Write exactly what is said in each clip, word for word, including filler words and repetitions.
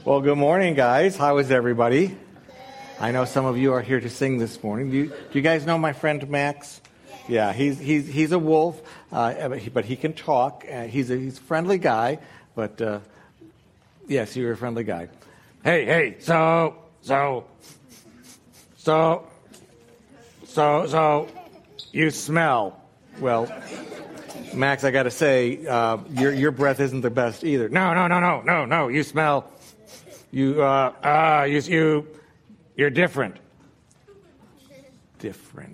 Well, good morning, guys. How is everybody? I know some of you are here to sing this morning. Do you, do you guys know my friend Max? Yeah, he's he's he's a wolf, uh, but, he, but he can talk. Uh, he's a he's a friendly guy, but uh, yes, you're a friendly guy. Hey, hey, so so so so so you smell. Well, Max, I got to say, uh, your your breath isn't the best either. No, no, no, no, no, no. You smell. You uh uh you you you're different. Different.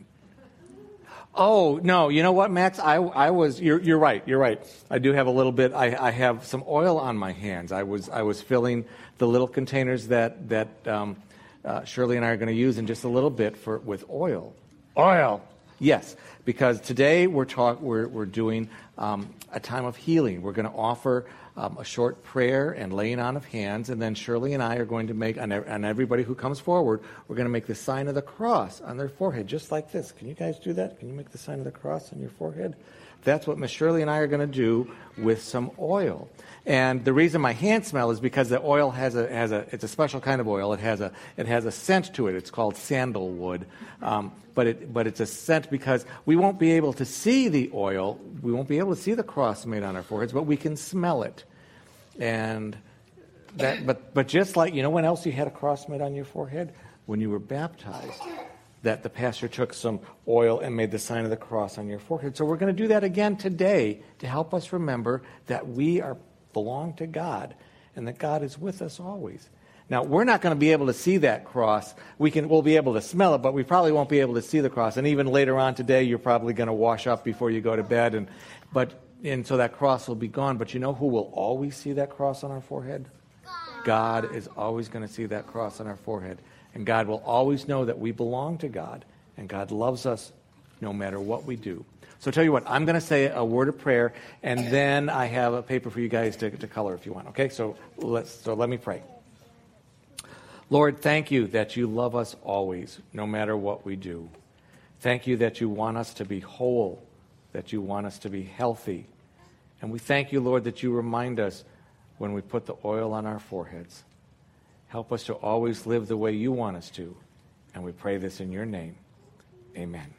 Oh no, you know what, Max? I I was you're you're right. You're right. I do have a little bit. I, I have some oil on my hands. I was I was filling the little containers that that um, uh, Shirley and I are going to use in just a little bit for with oil. Oil. Yes, because today we're talk we're we're doing um, a time of healing. We're going to offer um, a short prayer and laying on of hands, and then Shirley and I are going to make on, on everybody who comes forward. We're going to make the sign of the cross on their forehead, just like this. Can you guys do that? Can you make the sign of the cross on your forehead? That's what Miss Shirley and I are going to do with some oil. And the reason my hands smell is because the oil has a has a it's a special kind of oil. It has a it has a scent to it. It's called sandalwood. Um, but it but it's a scent because we won't be able to see the oil. We won't be able to see the cross made on our foreheads, but we can smell it. And that but but just like, you know when else you had a cross made on your forehead? When you were baptized. That the pastor took some oil and made the sign of the cross on your forehead. So we're going to do that again today to help us remember that we are belong to God and that God is with us always. Now, we're not going to be able to see that cross. We can, we'll be able to smell it, but we probably won't be able to see the cross. And even later on today, you're probably going to wash up before you go to bed. And, but, and so that cross will be gone. But you know who will always see that cross on our forehead? God, God is always going to see that cross on our forehead. And God will always know that we belong to God, and God loves us no matter what we do. So tell you what, I'm going to say a word of prayer, and then I have a paper for you guys to, to color if you want. Okay, so let's so let me pray. Lord, thank you that you love us always, no matter what we do. Thank you that you want us to be whole, that you want us to be healthy. And we thank you, Lord, that you remind us when we put the oil on our foreheads. Help us to always live the way you want us to. And we pray this in your name. Amen.